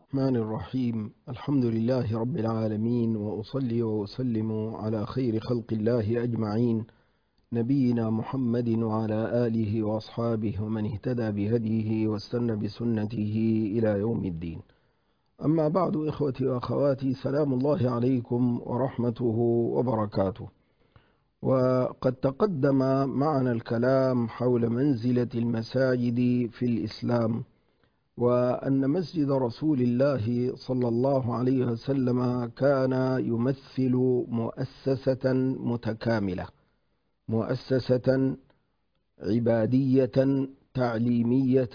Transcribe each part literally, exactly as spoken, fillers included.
الرحمن الرحيم. الحمد لله رب العالمين، وأصلي وأسلم على خير خلق الله أجمعين، نبينا محمد وعلى آله وأصحابه ومن اهتدى بهديه واستنى بسنته إلى يوم الدين. أما بعد، إخوتي وأخواتي، سلام الله عليكم ورحمته وبركاته. وقد تقدم معنا الكلام حول منزلة المساجد في الإسلام، وأن مسجد رسول الله صلى الله عليه وسلم كان يمثل مؤسسة متكاملة، مؤسسة عبادية تعليمية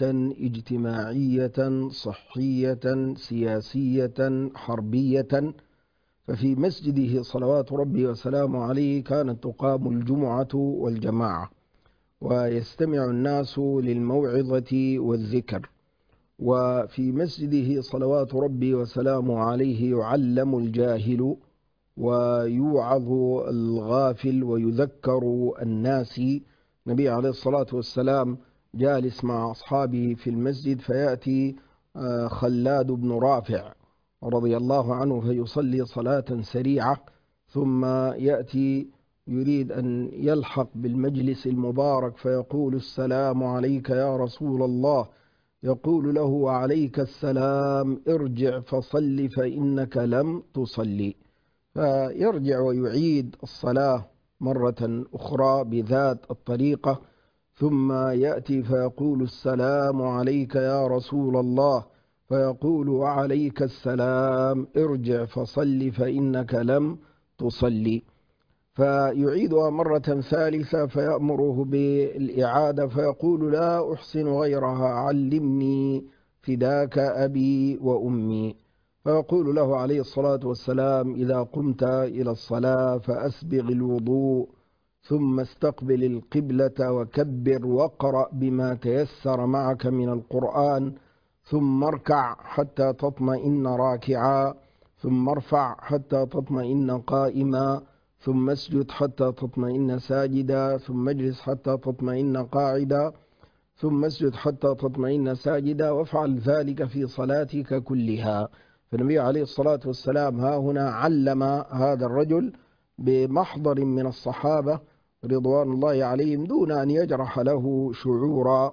اجتماعية صحية سياسية حربية. ففي مسجده صلوات ربي وسلامه عليه كانت تقام الجمعة والجماعة، ويستمع الناس للموعظة والذكر. وفي مسجده صلوات ربي وسلامه عليه يعلم الجاهل ويوعظ الغافل ويذكر الناس. النبي عليه الصلاة والسلام جالس مع أصحابه في المسجد، فيأتي خلاد بن رافع رضي الله عنه فيصلي صلاة سريعة، ثم يأتي يريد أن يلحق بالمجلس المبارك فيقول: السلام عليك يا رسول الله. يقول له: وعليك السلام، ارجع فصل فإنك لم تصلي. فيرجع ويعيد الصلاة مرة أخرى بذات الطريقة، ثم يأتي فيقول: السلام عليك يا رسول الله. فيقول: وعليك السلام، ارجع فصل فإنك لم تصلي. فيعيدها مرة ثالثة فيأمره بالإعادة، فيقول: لا أحسن غيرها، علمني فداك أبي وأمي. فيقول له عليه الصلاة والسلام: إذا قمت إلى الصلاة فأسبغ الوضوء، ثم استقبل القبلة وكبر واقرأ بما تيسر معك من القرآن، ثم اركع حتى تطمئن راكعا، ثم ارفع حتى تطمئن قائما، ثم اسجد حتى تطمئن ساجدا، ثم اجلس حتى تطمئن قاعدا، ثم اسجد حتى تطمئن ساجدا، وافعل ذلك في صلاتك كلها. فالنبي عليه الصلاة والسلام ها هنا علم هذا الرجل بمحضر من الصحابة رضوان الله عليهم، دون أن يجرح له شعورا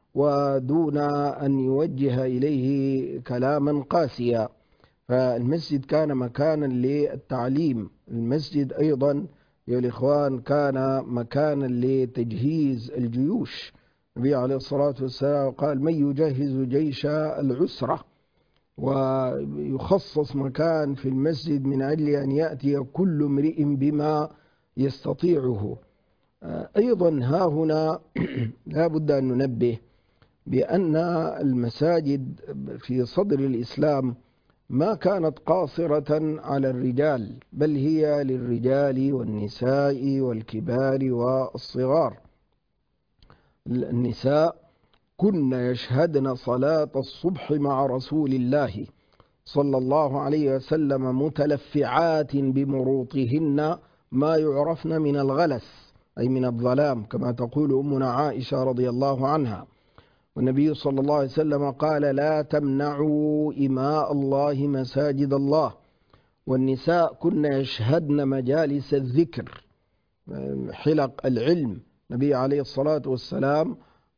ودون أن يوجه إليه كلاما قاسيا. فالمسجد كان مكانا للتعليم. المسجد أيضا يا الإخوان كان مكانا لتجهيز الجيوش. النبي عليه الصلاة والسلام قال: من يجهز جيش العسرة. ويخصص مكان في المسجد من أجل أن يأتي كل امرئ بما يستطيعه. أيضا ها هنا لا بد أن ننبه بأن المساجد في صدر الإسلام ما كانت قاصرة على الرجال، بل هي للرجال والنساء والكبار والصغار. النساء كن يشهدن صلاة الصبح مع رسول الله صلى الله عليه وسلم متلفعات بمروطهن ما يعرفن من الغلس، أي من الظلام، كما تقول أمنا عائشة رضي الله عنها. والنبي صلى الله عليه وسلم قال: لا تمنعوا إماء الله مساجد الله. والنساء كن يشهدن مجالس الذكر، حلق العلم. النبي عليه الصلاة والسلام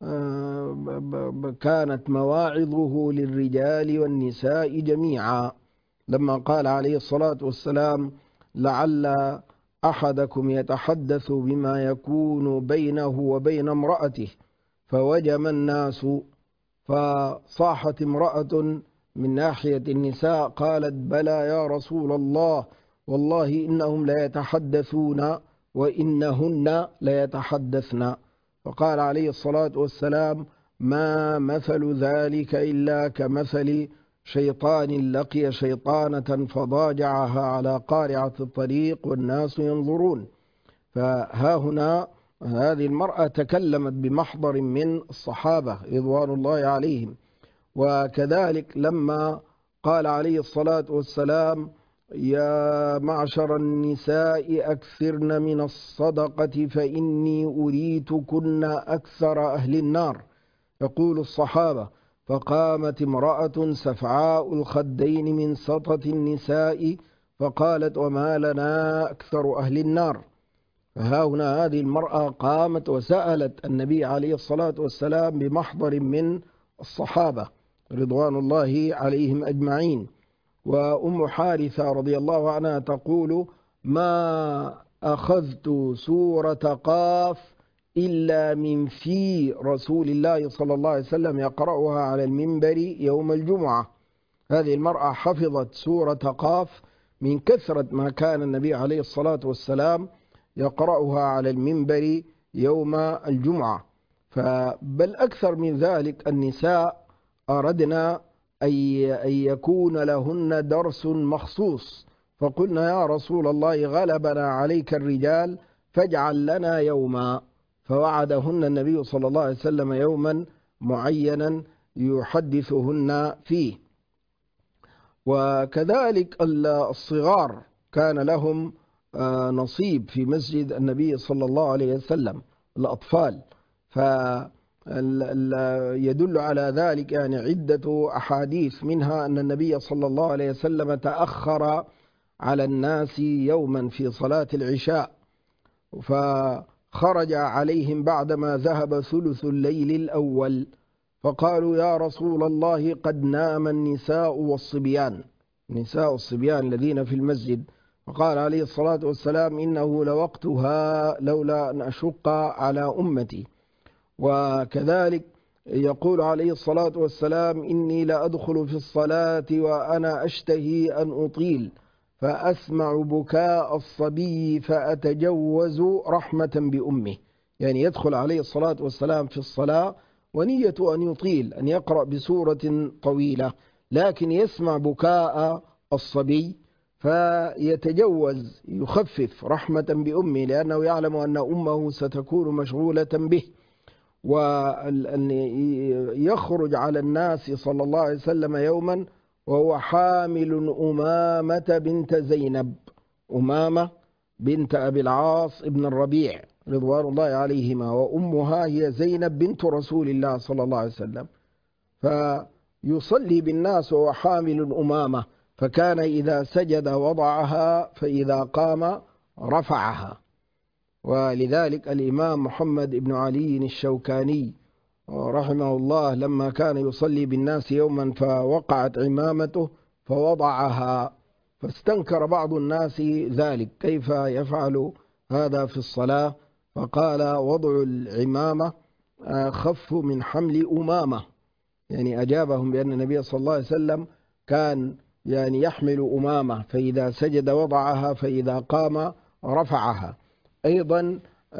كانت مواعظه للرجال والنساء جميعا، لما قال عليه الصلاة والسلام: لعل أحدكم يتحدث بما يكون بينه وبين امرأته فوجم الناس. فصاحت امرأة من ناحية النساء قالت: بلى يا رسول الله، والله إنهم ليتحدثون وإنهن ليتحدثن. فقال عليه الصلاة والسلام: ما مثل ذلك إلا كمثل شيطان لقي شيطانة فضاجعها على قارعة الطريق والناس ينظرون. فها هنا هذه المرأة تكلمت بمحضر من الصحابة رضوان الله عليهم. وكذلك لما قال عليه الصلاة والسلام: يا معشر النساء أكثرن من الصدقة فإني أريتكن أكثر أهل النار. يقول الصحابة: فقامت امرأة سفعاء الخدين من سطة النساء فقالت: وما لنا أكثر أهل النار. فها هنا هذه المرأة قامت وسألت النبي عليه الصلاة والسلام بمحضر من الصحابة رضوان الله عليهم أجمعين. وأم حارثة رضي الله عنها تقول: ما أخذت سورة قاف إلا من في رسول الله صلى الله عليه وسلم يقرأها على المنبر يوم الجمعة. هذه المرأة حفظت سورة قاف من كثرة ما كان النبي عليه الصلاة والسلام يقرأها على المنبر يوم الجمعة. فبل أكثر من ذلك، النساء أردنا أن يكون لهن درس مخصوص، فقلنا: يا رسول الله، غلبنا عليك الرجال فاجعل لنا يوما. فوعدهن النبي صلى الله عليه وسلم يوما معينا يحدثهن فيه. وكذلك الصغار كان لهم نصيب في مسجد النبي صلى الله عليه وسلم، الأطفال. فيدل على ذلك يعني عدة أحاديث، منها أن النبي صلى الله عليه وسلم تأخر على الناس يوما في صلاة العشاء، فخرج عليهم بعدما ذهب ثلث الليل الأول، فقالوا: يا رسول الله، قد نام النساء والصبيان، النساء والصبيان الذين في المسجد. فقال عليه الصلاة والسلام: إنه لوقتها لولا أن أشق على أمتي. وكذلك يقول عليه الصلاة والسلام: إني لأدخل في الصلاة وأنا أشتهي أن أطيل، فأسمع بكاء الصبي فأتجوز رحمة بأمه. يعني يدخل عليه الصلاة والسلام في الصلاة ونية أن يطيل، أن يقرأ بسورة طويلة، لكن يسمع بكاء الصبي فيتجوز، يخفف رحمة بأمه، لأنه يعلم أن أمه ستكون مشغولة به. وأن يخرج على الناس صلى الله عليه وسلم يوما وهو حامل أمامة بنت زينب، أمامة بنت أبي العاص ابن الربيع رضوان الله عليهما، وأمها هي زينب بنت رسول الله صلى الله عليه وسلم. فيصلي بالناس وهو حامل أمامة، فكان إذا سجد وضعها، فإذا قام رفعها. ولذلك الإمام محمد بن علي الشوكاني رحمه الله لما كان يصلي بالناس يوما فوقعت عمامته فوضعها، فاستنكر بعض الناس ذلك، كيف يفعل هذا في الصلاة؟ فقال: وضع العمامة أخف من حمل أمامة. يعني أجابهم بأن النبي صلى الله عليه وسلم كان يعني يحمل أمامة، فإذا سجد وضعها، فإذا قام رفعها. أيضا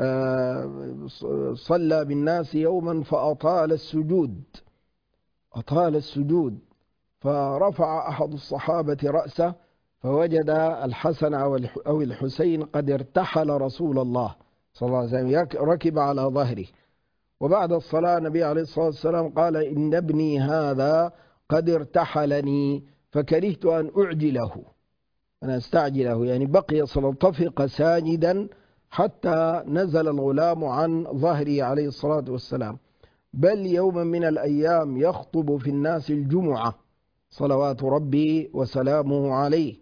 صلى بالناس يوما فأطال السجود، أطال السجود، فرفع أحد الصحابة رأسه فوجد الحسن أو الحسين قد ارتحل رسول الله صلى الله عليه وسلم، ركب على ظهره. وبعد الصلاة النبي عليه الصلاة والسلام قال: إن ابني هذا قد ارتحلني فكرهت أن أعجله، أنا استعجله، يعني بقي صلى ساجدا حتى نزل الغلام عن ظهره عليه الصلاة والسلام. بل يوما من الأيام يخطب في الناس الجمعة صلوات ربي وسلامه عليه،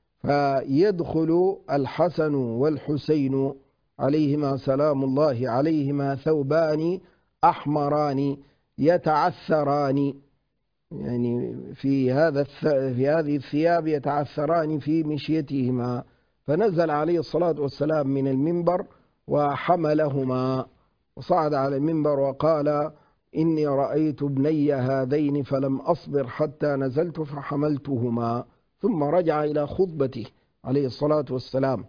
فيدخل الحسن والحسين عليهما سلام الله عليهما ثوبان أحمران يتعثران، يعني في هذا في هذه الثياب يتعثران في مشيتهما. فنزل عليه الصلاة والسلام من المنبر وحملهما، وصعد على المنبر وقال: إني رأيت ابني هذين فلم أصبر حتى نزلت فحملتهما، ثم رجع إلى خطبته عليه الصلاة والسلام.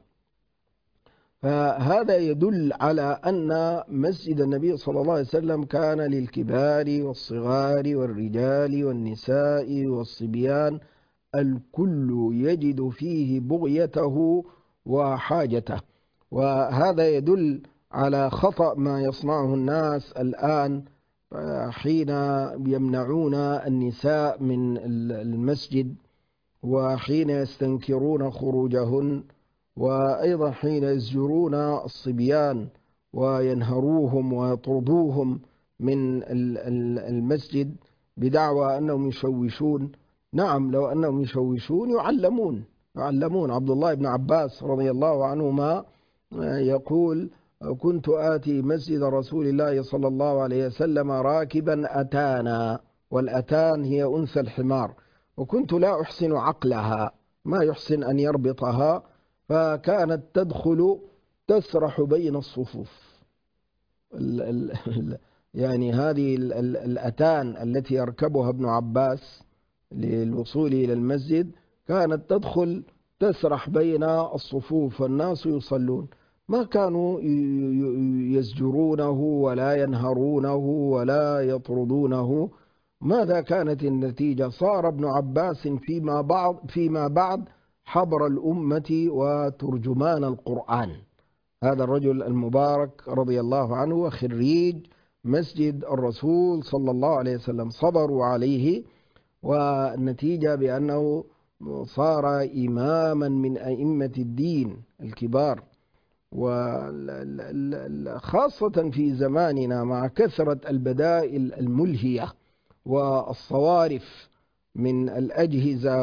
فهذا يدل على أن مسجد النبي صلى الله عليه وسلم كان للكبار والصغار والرجال والنساء والصبيان، الكل يجد فيه بغيته وحاجته. وهذا يدل على خطأ ما يصنعه الناس الآن حين يمنعون النساء من المسجد، وحين يستنكرون خروجهن، وأيضا حين يزجرون الصبيان وينهروهم ويطردوهم من المسجد بدعوى أنهم يشوشون. نعم، لو أنهم يشوشون يعلمون يعلمون عبد الله بن عباس رضي الله عنهما يقول: كنت آتي مسجد رسول الله صلى الله عليه وسلم راكبا أتانا، والأتان هي أنثى الحمار، وكنت لا أحسن عقلها، ما يحسن أن يربطها، فكانت تدخل تسرح بين الصفوف. ال ال يعني هذه ال ال الأتان التي يركبها ابن عباس للوصول إلى المسجد كانت تدخل تسرح بين الصفوف والناس يصلون، ما كانوا يزجرونه ولا ينهرونه ولا يطردونه. ماذا كانت النتيجة؟ صار ابن عباس فيما بعد فيما بعد حبر الأمة وترجمان القرآن. هذا الرجل المبارك رضي الله عنه وخريج مسجد الرسول صلى الله عليه وسلم، صبروا عليه، والنتيجة بأنه صار إماما من أئمة الدين الكبار. وخاصة في زماننا مع كثرة البدائل الملهية والصوارف من الأجهزة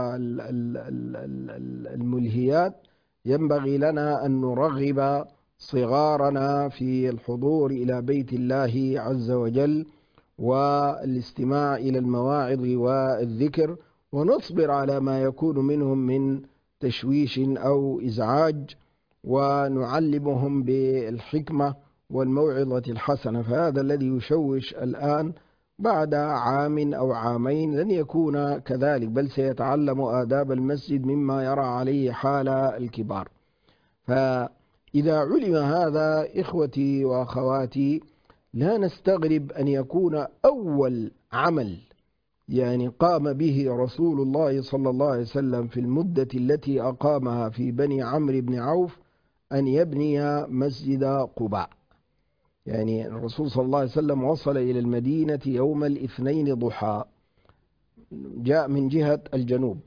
والملهيات، ينبغي لنا أن نرغب صغارنا في الحضور إلى بيت الله عز وجل والاستماع إلى المواعظ والذكر، ونصبر على ما يكون منهم من تشويش أو إزعاج، ونعلمهم بالحكمة والموعظة الحسنة. فهذا الذي يشوش الآن بعد عام أو عامين لن يكون كذلك، بل سيتعلم آداب المسجد مما يرى عليه حال الكبار. فإذا علم هذا إخوتي وأخواتي، لا نستغرب أن يكون أول عمل يعني قام به رسول الله صلى الله عليه وسلم في المدة التي أقامها في بني عمرو بن عوف أن يبني مسجد قباء. يعني الرسول صلى الله عليه وسلم وصل إلى المدينة يوم الاثنين ضحى، جاء من جهة الجنوب،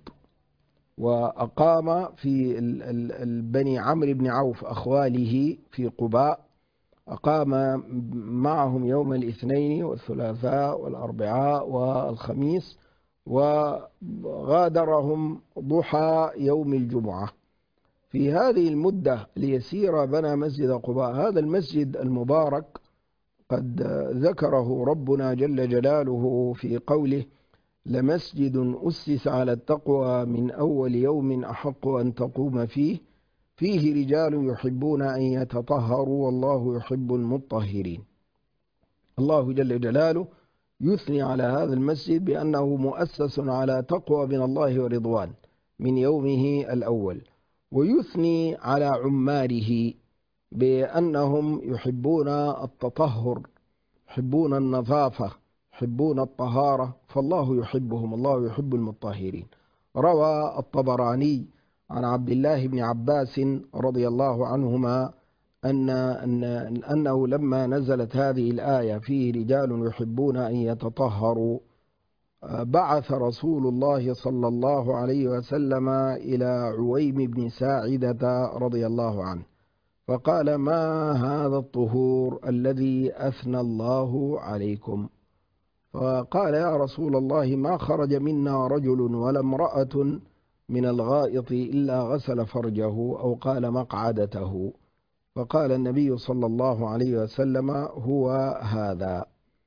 وأقام في بني عمرو بن عوف أخواله في قباء، أقام معهم يوم الاثنين والثلاثاء والأربعاء والخميس، وغادرهم ضحى يوم الجمعة. في هذه المدة اليسيرة بنى مسجد قباء. هذا المسجد المبارك قد ذكره ربنا جل جلاله في قوله: لمسجد أسس على التقوى من أول يوم أحق أن تقوم فيه فيه رجال يحبون أن يتطهروا والله يحب المطهرين. الله جل جلاله يثني على هذا المسجد بأنه مؤسس على تقوى من الله ورضوان من يومه الأول، ويثني على عماره بأنهم يحبون التطهر، يحبون النظافة، يحبون الطهارة، فالله يحبهم، الله يحب المطهرين. روى الطبراني عن عبد الله بن عباس رضي الله عنهما أن أن أنه لما نزلت هذه الآية فيه رجال يحبون أن يتطهروا، بعث رسول الله صلى الله عليه وسلم إلى عويم بن ساعدة رضي الله عنه فقال: ما هذا الطهور الذي أثنى الله عليكم؟ فقال: يا رسول الله، ما خرج منا رجل ولا امرأة من الغائط إلا غسل فرجه، أو قال مقعدته. فقال النبي صلى الله عليه وسلم: هو هذا.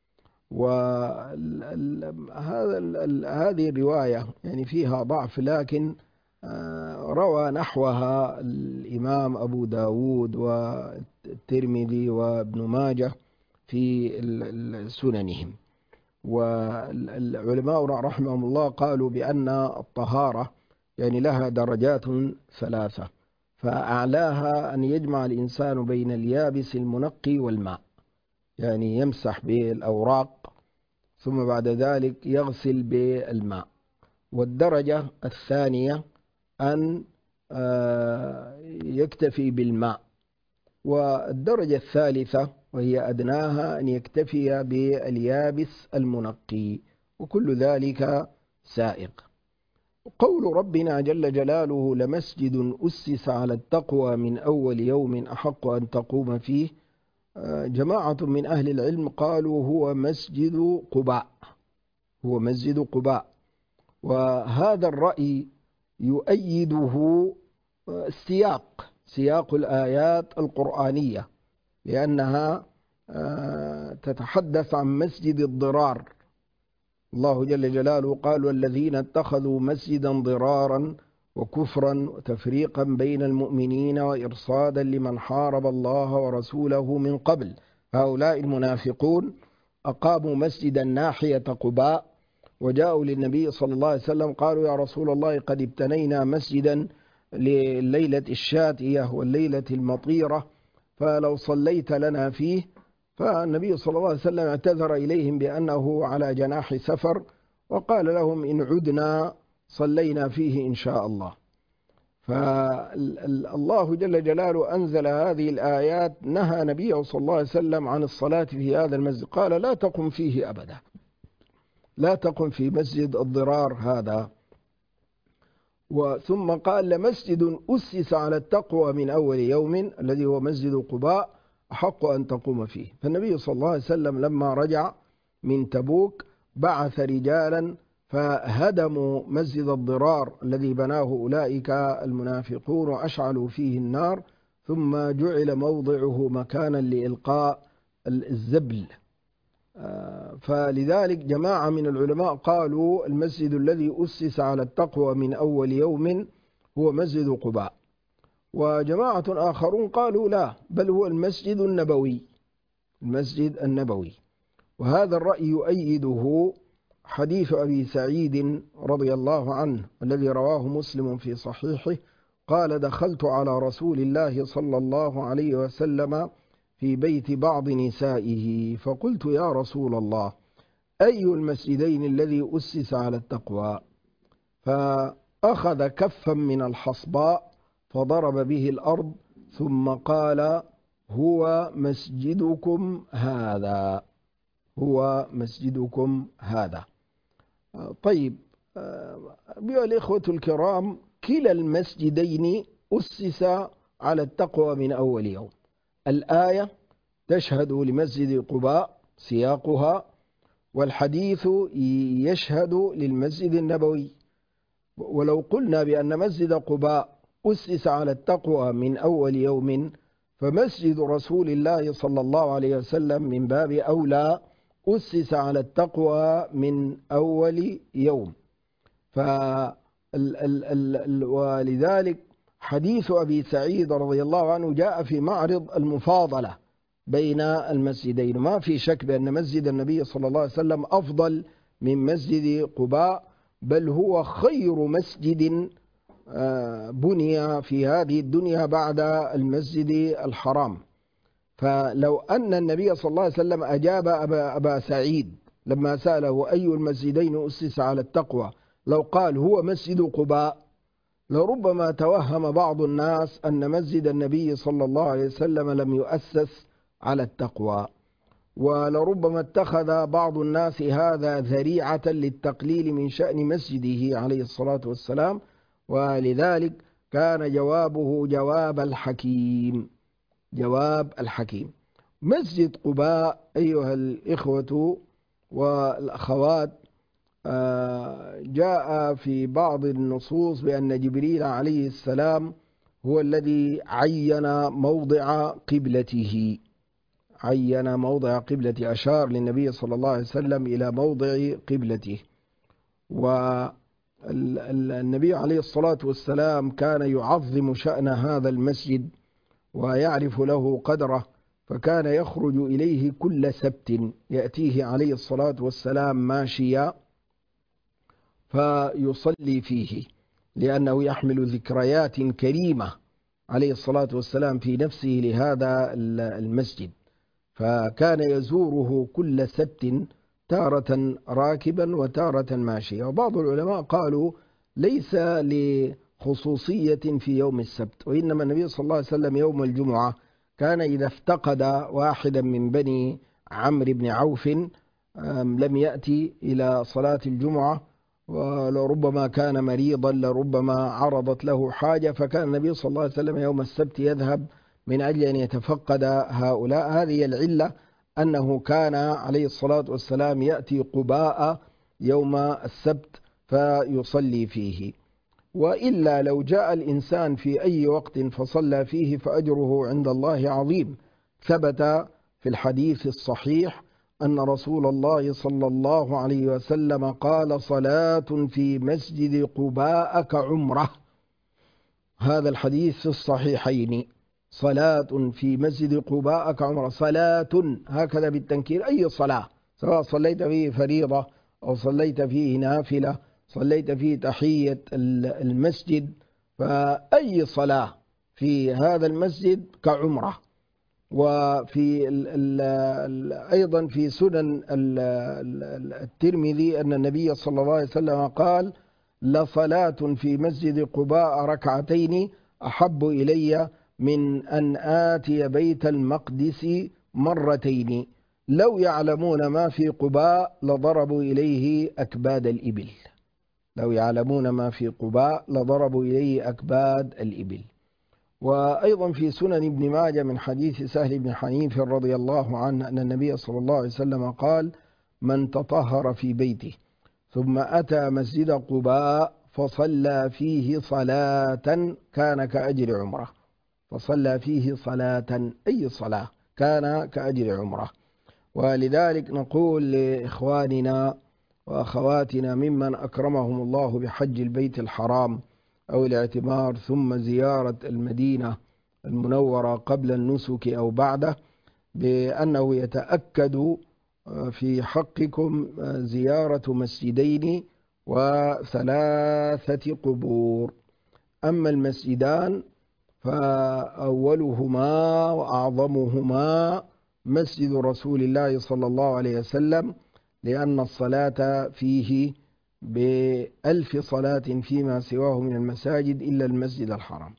وهذه الرواية يعني فيها ضعف، لكن روى نحوها الإمام أبو داود والترمذي وابن ماجه في سننهم. والعلماء رحمهم الله قالوا بأن الطهارة يعني لها درجات ثلاثة، فأعلاها أن يجمع الإنسان بين اليابس المنقي والماء، يعني يمسح بالأوراق ثم بعد ذلك يغسل بالماء. والدرجة الثانية أن يكتفي بالماء. والدرجة الثالثة وهي أدناها أن يكتفي باليابس المنقي، وكل ذلك سائق. قول ربنا جل جلاله: لمسجد أسس على التقوى من أول يوم أحق أن تقوم فيه، جماعة من أهل العلم قالوا هو مسجد قباء، هو مسجد قباء. وهذا الرأي يؤيده السياق سياق الآيات القرآنية، لأنها تتحدث عن مسجد الضرار. الله جل جلاله قال: والذين اتخذوا مسجدا ضرارا وكفرا وتفريقا بين المؤمنين وإرصادا لمن حارب الله ورسوله من قبل. هؤلاء المنافقون أقاموا مسجدا ناحية قباء، وجاءوا للنبي صلى الله عليه وسلم قالوا: يا رسول الله قد ابتنينا مسجدا لليلة الشاتية والليلة المطيرة، فلو صليت لنا فيه. فالنبي صلى الله عليه وسلم اعتذر إليهم بأنه على جناح سفر، وقال لهم: إن عدنا صلينا فيه إن شاء الله. فالله جل جلاله أنزل هذه الآيات، نهى نبيه صلى الله عليه وسلم عن الصلاة في هذا المسجد، قال: لا تقم فيه أبدا، لا تقم في مسجد الضرار هذا. وثم قال: لمسجد أسس على التقوى من أول يوم الذي هو مسجد قباء أحق أن تقوم فيه. فالنبي صلى الله عليه وسلم لما رجع من تبوك بعث رجالا فهدموا مسجد الضرار الذي بناه أولئك المنافقون وأشعلوا فيه النار، ثم جعل موضعه مكانا لإلقاء الزبل. فلذلك جماعة من العلماء قالوا: المسجد الذي أسس على التقوى من أول يوم هو مسجد قباء. وجماعة آخرون قالوا: لا، بل هو المسجد النبوي، المسجد النبوي. وهذا الرأي يؤيده حديث أبي سعيد رضي الله عنه الذي رواه مسلم في صحيحه، قال: دخلت على رسول الله صلى الله عليه وسلم في بيت بعض نسائه فقلت: يا رسول الله، أي المسجدين الذي أسس على التقوى؟ فأخذ كفا من الحصباء فضرب به الأرض ثم قال: هو مسجدكم هذا، هو مسجدكم هذا. طيب، أيها الإخوة الكرام، كلا المسجدين أسس على التقوى من أول يوم. الآية تشهد لمسجد قباء سياقها، والحديث يشهد للمسجد النبوي. ولو قلنا بأن مسجد قباء أسس على التقوى من أول يوم، فمسجد رسول الله صلى الله عليه وسلم من باب أولى أسس على التقوى من أول يوم. ولذلك حديث أبي سعيد رضي الله عنه جاء في معرض المفاضلة بين المسجدين. ما في شك بأن مسجد النبي صلى الله عليه وسلم أفضل من مسجد قباء، بل هو خير مسجد بني في هذه الدنيا بعد المسجد الحرام. فلو أن النبي صلى الله عليه وسلم أجاب أبا, أبا سعيد لما سأله أي المسجدين أسس على التقوى، لو قال هو مسجد قباء، لربما توهم بعض الناس أن مسجد النبي صلى الله عليه وسلم لم يؤسس على التقوى، ولربما اتخذ بعض الناس هذا ذريعة للتقليل من شأن مسجده عليه الصلاة والسلام. ولذلك كان جوابه جواب الحكيم، جواب الحكيم. مسجد قباء أيها الإخوة والأخوات، جاء في بعض النصوص بأن جبريل عليه السلام هو الذي عين موضع قبلته، عين موضع قبلته، أشار للنبي صلى الله عليه وسلم إلى موضع قبلته. والنبي عليه الصلاة والسلام كان يعظم شأن هذا المسجد ويعرف له قدره، فكان يخرج إليه كل سبت، يأتيه عليه الصلاة والسلام ماشيا فيصلي فيه، لأنه يحمل ذكريات كريمة عليه الصلاة والسلام في نفسه لهذا المسجد، فكان يزوره كل سبت، تارة راكبا وتارة ماشيا. وبعض العلماء قالوا ليس لخصوصية في يوم السبت، وإنما النبي صلى الله عليه وسلم يوم الجمعة كان إذا افتقد واحدا من بني عمرو بن عوف لم يأتي إلى صلاة الجمعة، ولربما كان مريضا، لربما عرضت له حاجة، فكان النبي صلى الله عليه وسلم يوم السبت يذهب من أجل أن يتفقد هؤلاء. هذه العلة أنه كان عليه الصلاة والسلام يأتي قباء يوم السبت فيصلي فيه. وإلا لو جاء الإنسان في أي وقت فصلى فيه فأجره عند الله عظيم. ثبت في الحديث الصحيح أن رسول الله صلى الله عليه وسلم قال: صلاة في مسجد قباء كعمرة. هذا الحديث في الصحيحين: صلاة في مسجد قباء كعمرة. صلاة هكذا بالتنكير، أي صلاة، سواء صليت فيه فريضة أو صليت فيه نافلة، صليت فيه تحية المسجد، فأي صلاة في هذا المسجد كعمرة. وفي ال ال ال أيضا في سنن الترمذي أن النبي صلى الله عليه وسلم قال: لصلاة في مسجد قباء ركعتين أحب إلي من أن آتي بيت المقدس مرتين، لو يعلمون ما في قباء لضربوا إليه أكباد الإبل. لو يعلمون ما في قباء لضربوا إليه أكباد الإبل. وأيضا في سنن ابن ماجه من حديث سهل بن حنيف رضي الله عنه أن النبي صلى الله عليه وسلم قال: من تطهر في بيته ثم أتى مسجد قباء فصلى فيه صلاة كان كأجر عمره. فصلى فيه صلاة، أي صلاة، كان كأجر عمره. ولذلك نقول لإخواننا وأخواتنا ممن أكرمهم الله بحج البيت الحرام أو الاعتمار ثم زيارة المدينة المنورة قبل النسك أو بعده، بأنه يتأكد في حقكم زيارة مسجدين وثلاثة قبور. أما المسجدان فأولهما وأعظمهما مسجد رسول الله صلى الله عليه وسلم، لأن الصلاة فيه بألف صلاة فيما سواه من المساجد إلا المسجد الحرام.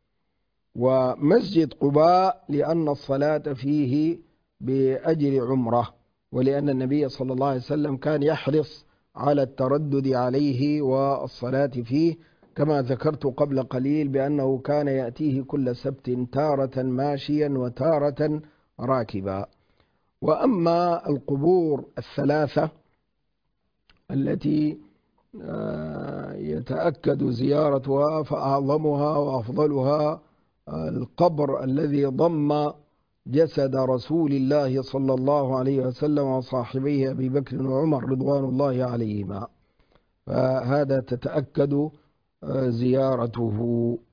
ومسجد قباء لأن الصلاة فيه بأجر عمره، ولأن النبي صلى الله عليه وسلم كان يحرص على التردد عليه والصلاة فيه، كما ذكرت قبل قليل بأنه كان يأتيه كل سبت تارة ماشيا وتارة راكبا. وأما القبور الثلاثة التي يتأكد زيارتها فأعظمها وأفضلها القبر الذي ضم جسد رسول الله صلى الله عليه وسلم وصاحبيه أبي بكر وعمر رضوان الله عليهما، فهذا تتأكد زيارته.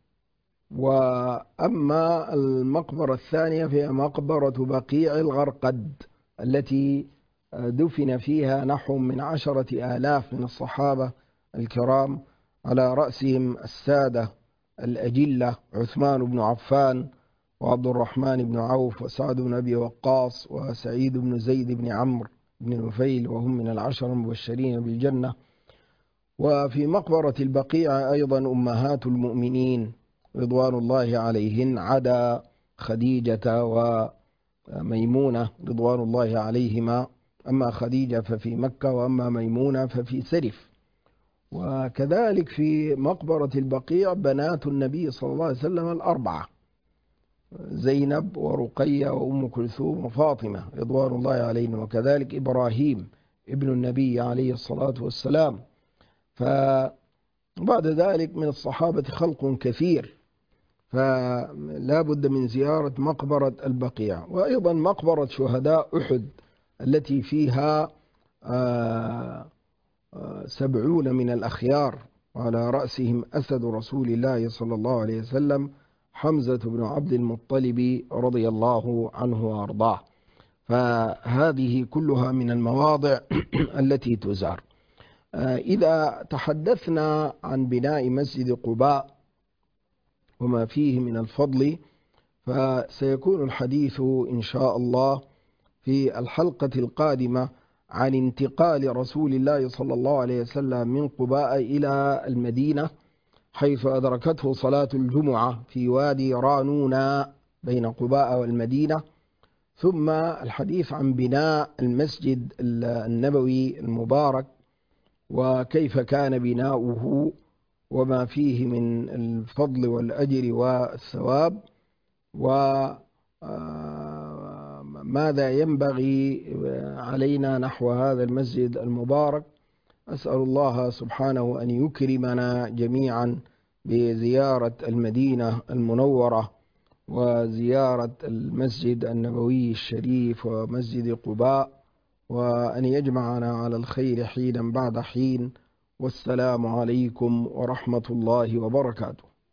وأما المقبرة الثانية فهي مقبرة بقيع الغرقد التي دفن فيها نحو من عشرة آلاف من الصحابة الكرام، على رأسهم السادة الأجلة عثمان بن عفان وعبد الرحمن بن عوف وسعد بن أبي وقاص وسعيد بن زيد بن عمرو بن نفيل، وهم من العشر المبشرين بالجنة. وفي مقبرة البقيع أيضا أمهات المؤمنين رضوان الله عليهن، عدا خديجة وميمونة رضوان الله عليهما. أما خديجة ففي مكة، وأما ميمونة ففي سرف. وكذلك في مقبرة البقيع بنات النبي صلى الله عليه وسلم الأربعة: زينب ورقية وأم كلثوم وفاطمة رضوان الله عليهم، وكذلك إبراهيم ابن النبي عليه الصلاة والسلام. فبعد ذلك من الصحابة خلق كثير، فلا بد من زيارة مقبرة البقيع. وأيضا مقبرة شهداء أحد التي فيها سبعون من الأخيار، وعلى رأسهم أسد رسول الله صلى الله عليه وسلم حمزة بن عبد المطلب رضي الله عنه وأرضاه. فهذه كلها من المواضع التي تزار. إذا تحدثنا عن بناء مسجد قباء وما فيه من الفضل، فسيكون الحديث إن شاء الله في الحلقة القادمة عن انتقال رسول الله صلى الله عليه وسلم من قباء إلى المدينة، حيث أدركته صلاة الجمعة في وادي رانونا بين قباء والمدينة، ثم الحديث عن بناء المسجد النبوي المبارك وكيف كان بناؤه وما فيه من الفضل والأجر والثواب، وماذا ينبغي علينا نحو هذا المسجد المبارك، أسأل الله سبحانه أن يكرمنا جميعا بزيارة المدينة المنورة وزيارة المسجد النبوي الشريف ومسجد قباء، وأن يجمعنا على الخير حينا بعد حين. والسلام عليكم ورحمة الله وبركاته.